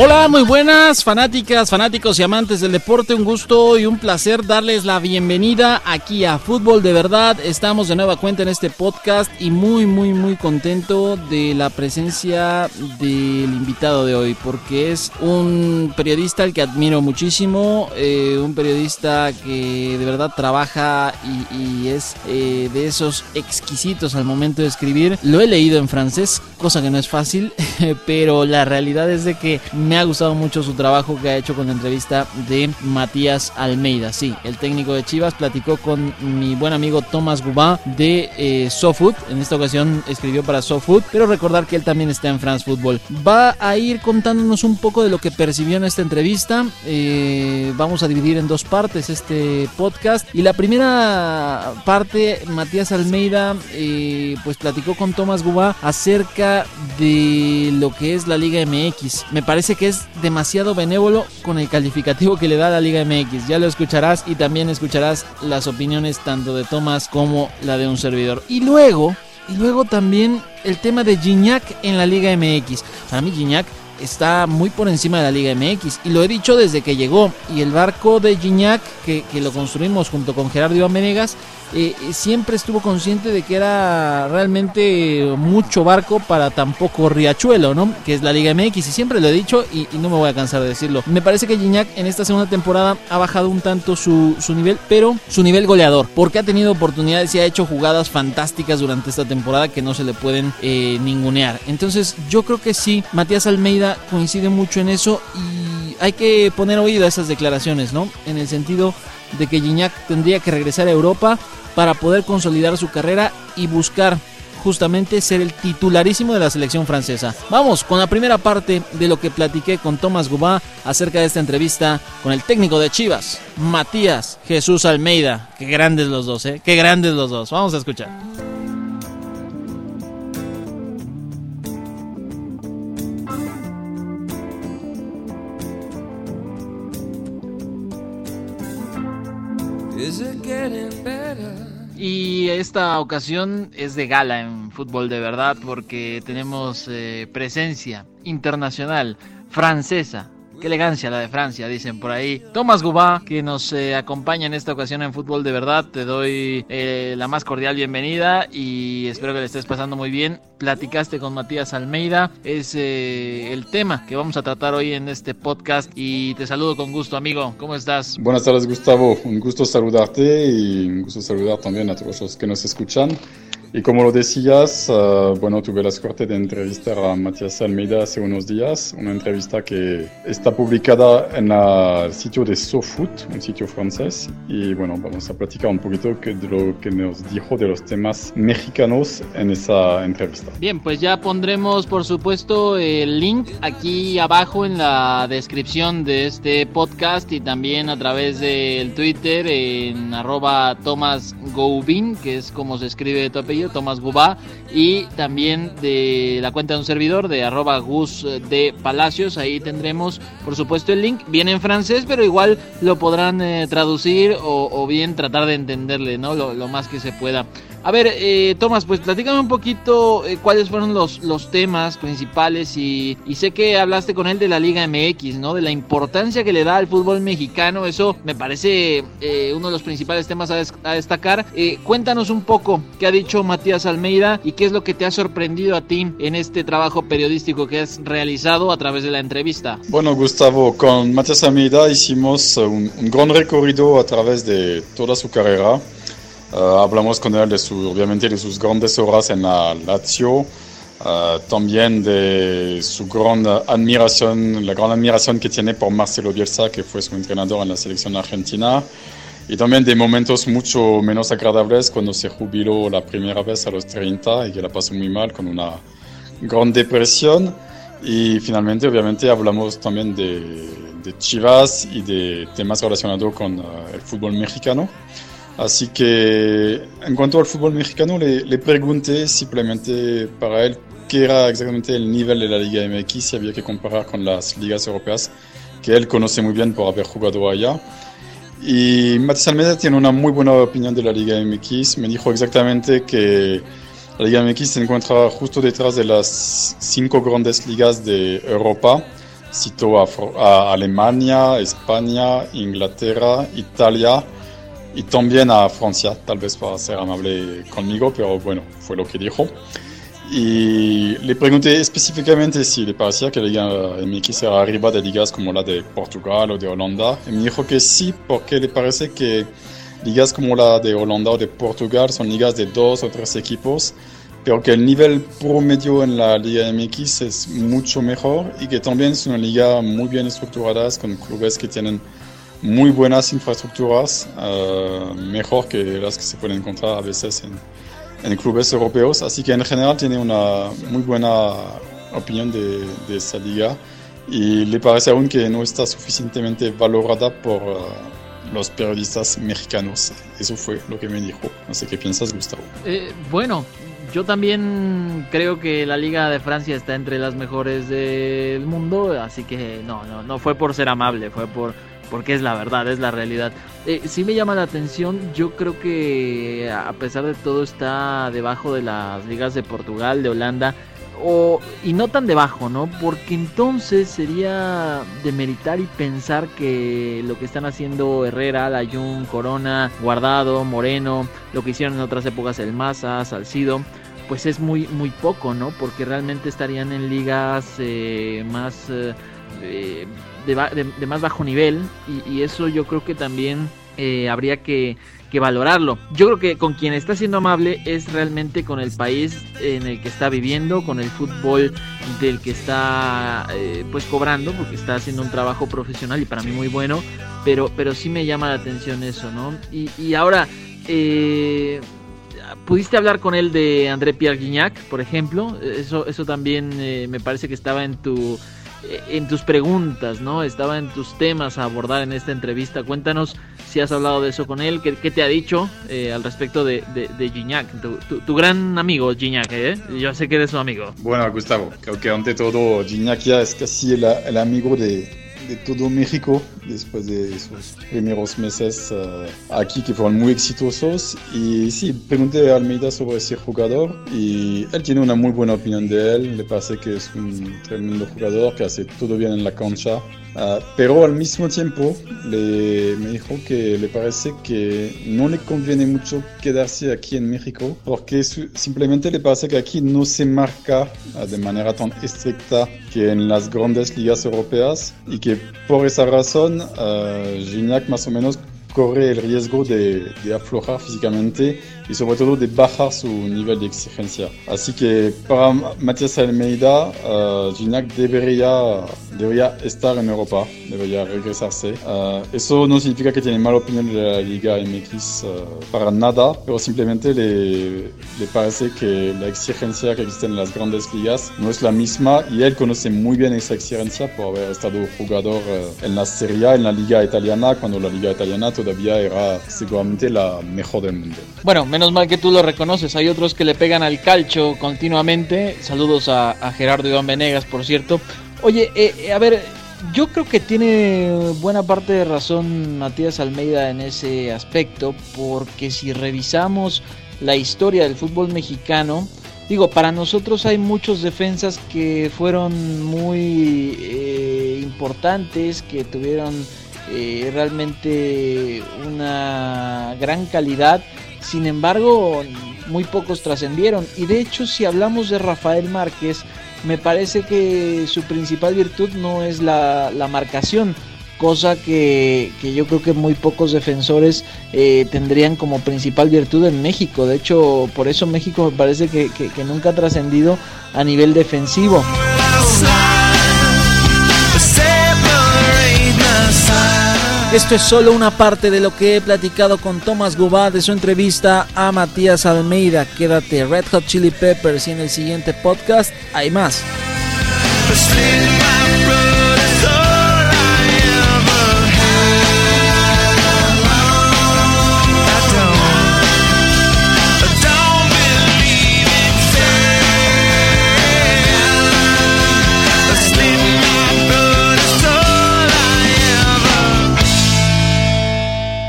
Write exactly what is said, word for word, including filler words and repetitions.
Hola, muy buenas fanáticas, fanáticos y amantes del deporte, un gusto y un placer darles la bienvenida aquí a Fútbol de Verdad. Estamos de nueva cuenta en este podcast y muy muy muy contento de la presencia del invitado de hoy, porque es un periodista al que admiro muchísimo, eh, un periodista que de verdad trabaja y, y es eh, de esos exquisitos al momento de escribir. Lo he leído en francés, cosa que no es fácil, pero la realidad es de que me ha gustado mucho su trabajo que ha hecho con la entrevista de Matías Almeida. Sí, el técnico de Chivas platicó con mi buen amigo Thomas Goubin de eh, SoFoot. En esta ocasión escribió para SoFoot, pero recordar que él también está en France Football. Va a ir contándonos un poco de lo que percibió en esta entrevista. Eh, vamos a dividir en dos partes este podcast. Y la primera parte, Matías Almeida eh, pues platicó con Thomas Goubin acerca de lo que es la Liga M X. Me parece que es demasiado benévolo con el calificativo que le da a la Liga M X. Ya lo escucharás y también escucharás las opiniones tanto de Thomas como la de un servidor. Y luego, y luego también el tema de Gignac en la Liga M X. Para mí Gignac está muy por encima de la Liga M X y lo he dicho desde que llegó. Y el barco de Gignac, que, que lo construimos junto con Gerardo Iván Venegas, eh, siempre estuvo consciente de que era realmente mucho barco para tan poco riachuelo, ¿no? Que es la Liga M X, y siempre lo he dicho y, y no me voy a cansar de decirlo. Me parece que Gignac en esta segunda temporada ha bajado un tanto su, su nivel, pero su nivel goleador, porque ha tenido oportunidades y ha hecho jugadas fantásticas durante esta temporada que no se le pueden eh, ningunear. Entonces yo creo que sí, Matías Almeida coincide mucho en eso y hay que poner oído a esas declaraciones, ¿no? En el sentido de que Gignac tendría que regresar a Europa para poder consolidar su carrera y buscar justamente ser el titularísimo de la selección francesa. Vamos con la primera parte de lo que platiqué con Thomas Goubin acerca de esta entrevista con el técnico de Chivas, Matías Jesús Almeida. Qué grandes los dos, ¿eh? Qué grandes los dos. Vamos a escuchar. Y esta ocasión es de gala en Fútbol de Verdad porque tenemos eh, presencia internacional francesa. Qué elegancia la de Francia, dicen por ahí. Thomas Goubin, que nos eh, acompaña en esta ocasión en Fútbol de Verdad. Te doy eh, la más cordial bienvenida y espero que le estés pasando muy bien. Platicaste con Matías Almeida, es eh, el tema que vamos a tratar hoy en este podcast y te saludo con gusto, amigo. ¿Cómo estás? Buenas tardes, Gustavo. Un gusto saludarte y un gusto saludar también a todos los que nos escuchan. Y como lo decías, uh, bueno, tuve la suerte de entrevistar a Matías Almeida hace unos días, una entrevista que está publicada en el sitio de SoFoot, un sitio francés, y bueno, vamos a platicar un poquito de lo que nos dijo de los temas mexicanos en esa entrevista. Bien, pues ya pondremos, por supuesto, el link aquí abajo en la descripción de este podcast y también a través del Twitter en arroba Thomas Goubin, que es como se escribe tu apellido, Thomas Goubin, y también de la cuenta de un servidor de arroba Gus de Palacios. Ahí tendremos por supuesto el link, viene en francés, pero igual lo podrán eh, traducir o, o bien tratar de entenderle, ¿no? Lo, lo más que se pueda. A ver, eh, Tomás, pues platícame un poquito eh, cuáles fueron los, los temas principales y, y sé que hablaste con él de la Liga M X, ¿no? De la importancia que le da al fútbol mexicano, eso me parece eh, uno de los principales temas a, des- a destacar. Eh, cuéntanos un poco qué ha dicho Matías Almeida y qué es lo que te ha sorprendido a ti en este trabajo periodístico que has realizado a través de la entrevista. Bueno, Gustavo, con Matías Almeida hicimos un, un gran recorrido a través de toda su carrera. Uh, hablamos con él de su, obviamente de sus grandes obras en la Lazio, uh, también de su gran admiración, la gran admiración que tiene por Marcelo Bielsa, que fue su entrenador en la selección argentina, y también de momentos mucho menos agradables cuando se jubiló la primera vez a los treinta y que la pasó muy mal con una gran depresión. Y finalmente, obviamente, hablamos también de, de Chivas y de temas relacionados con uh, el fútbol mexicano. Así que en cuanto al fútbol mexicano le, le pregunté simplemente para él qué era exactamente el nivel de la Liga M X, si había que comparar con las ligas europeas que él conoce muy bien por haber jugado allá. Y Matías Almeida tiene una muy buena opinión de la Liga M X. Me dijo exactamente que la Liga M X se encuentra justo detrás de las cinco grandes ligas de Europa, cito a, a Alemania, España, Inglaterra, Italia y también a Francia, tal vez para ser amable conmigo, pero bueno, fue lo que dijo. Y le pregunté específicamente si le parecía que la Liga M X era arriba de ligas como la de Portugal o de Holanda. Y me dijo que sí, porque le parece que ligas como la de Holanda o de Portugal son ligas de dos o tres equipos, pero que el nivel promedio en la Liga M X es mucho mejor y que también es una liga muy bien estructurada, con clubes que tienen muy buenas infraestructuras, uh, mejor que las que se pueden encontrar a veces en, en clubes europeos. Así que en general tiene una muy buena opinión de, de esa liga y le parece aún que no está suficientemente valorada por uh, los periodistas mexicanos. Eso fue lo que me dijo. No sé qué piensas, Gustavo. Eh, bueno, yo también creo que la Liga de Francia está entre las mejores del mundo, así que no, no, no fue por ser amable, fue por porque es la verdad, es la realidad. Eh, sí me llama la atención, yo creo que a pesar de todo está debajo de las ligas de Portugal, de Holanda, o, y no tan debajo, ¿no? Porque entonces sería demeritar y pensar que lo que están haciendo Herrera, Layún, Corona, Guardado, Moreno, lo que hicieron en otras épocas el Maza, Salcido, pues es muy, muy poco, ¿no? Porque realmente estarían en ligas eh, más... Eh, eh, De, de, de más bajo nivel y, y eso yo creo que también eh, habría que, que valorarlo. Yo creo que con quien está siendo amable es realmente con el país en el que está viviendo, con el fútbol del que está eh, pues cobrando, porque está haciendo un trabajo profesional y para mí muy bueno, pero, pero sí me llama la atención eso, ¿no? Y, y ahora eh, ¿pudiste hablar con él de André Pierre Gignac, por ejemplo? Eso, eso también eh, me parece que estaba en tu en tus preguntas, ¿no? Estaba en tus temas a abordar en esta entrevista. Cuéntanos si has hablado de eso con él, qué, qué te ha dicho eh, al respecto de, de, de Gignac, tu, tu, tu gran amigo Gignac, ¿eh? Yo sé que eres su amigo. Bueno, Gustavo, creo que ante todo Gignac ya es casi el, el amigo de, de todo México después de sus primeros meses uh, aquí que fueron muy exitosos. Y sí, pregunté a Almeida sobre ese jugador y él tiene una muy buena opinión de él. Le parece que es un tremendo jugador que hace todo bien en la cancha. Uh, pero al mismo tiempo le, me dijo que le parece que no le conviene mucho quedarse aquí en México porque su, simplemente le parece que aquí no se marca uh, de manera tan estricta que en las grandes ligas europeas y que por esa razón uh, Gignac más o menos corre el riesgo de, de aflojar físicamente y sobre todo de bajar su nivel de exigencia. Así que para Matías Almeida, uh, Gignac debería, debería estar en Europa, debería regresarse. Uh, eso no significa que tiene mala opinión de la Liga M X uh, para nada, pero simplemente le, le parece que la exigencia que existe en las grandes ligas no es la misma y él conoce muy bien esa exigencia por haber estado jugador uh, en la Serie A, en la Liga italiana, cuando la Liga italiana todavía era seguramente la mejor del mundo. Bueno, menos mal que tú lo reconoces. Hay otros que le pegan al calcho continuamente. Saludos a, a Gerardo Iván Venegas, por cierto. Oye, eh, a ver, yo creo que tiene buena parte de razón Matías Almeida en ese aspecto, porque si revisamos la historia del fútbol mexicano, digo, para nosotros hay muchos defensas que fueron muy eh, importantes, que tuvieron Eh, realmente una gran calidad, sin embargo muy pocos trascendieron. Y de hecho, si hablamos de Rafael Márquez, me parece que su principal virtud no es la, la marcación, cosa que, que yo creo que muy pocos defensores eh, tendrían como principal virtud en México. De hecho, por eso México me parece que, que, que nunca ha trascendido a nivel defensivo. Esto es solo una parte de lo que he platicado con Tomás Gubá de su entrevista a Matías Almeida. Quédate, Red Hot Chili Peppers, y en el siguiente podcast hay más.